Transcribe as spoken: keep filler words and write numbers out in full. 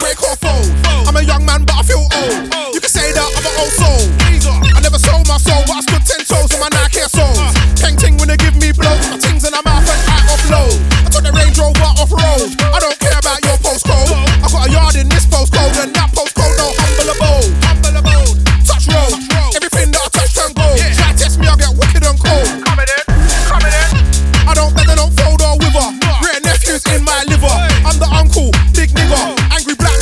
break or fold. I'm a young man, but I feel old.